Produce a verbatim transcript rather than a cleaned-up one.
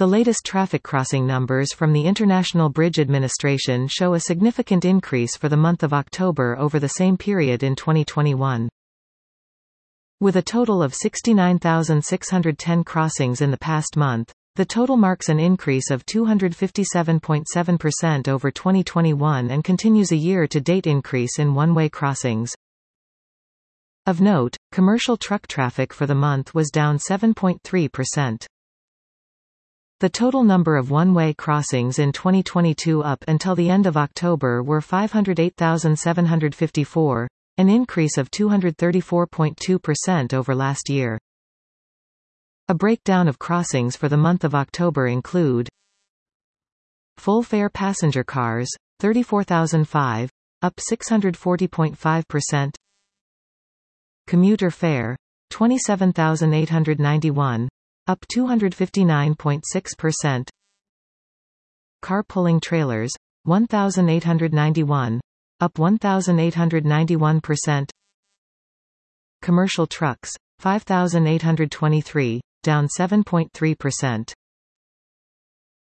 The latest traffic crossing numbers from the International Bridge Administration show a significant increase for the month of October over the same period in twenty twenty-one. With a total of sixty-nine thousand six hundred ten crossings in the past month, the total marks an increase of two hundred fifty-seven point seven percent over twenty twenty-one and continues a year-to-date increase in one-way crossings. Of note, commercial truck traffic for the month was down seven point three percent. The total number of one-way crossings in twenty twenty-two up until the end of October were five hundred eight thousand seven hundred fifty-four, an increase of two hundred thirty-four point two percent over last year. A breakdown of crossings for the month of October include: full-fare passenger cars, thirty-four thousand five, up six hundred forty point five percent. Commuter fare, twenty-seven thousand eight hundred ninety-one, up two hundred fifty-nine point six percent. Car-pulling trailers, one thousand eight hundred ninety-one, up one thousand eight hundred ninety-one percent. Commercial trucks, five thousand eight hundred twenty-three, down seven point three percent.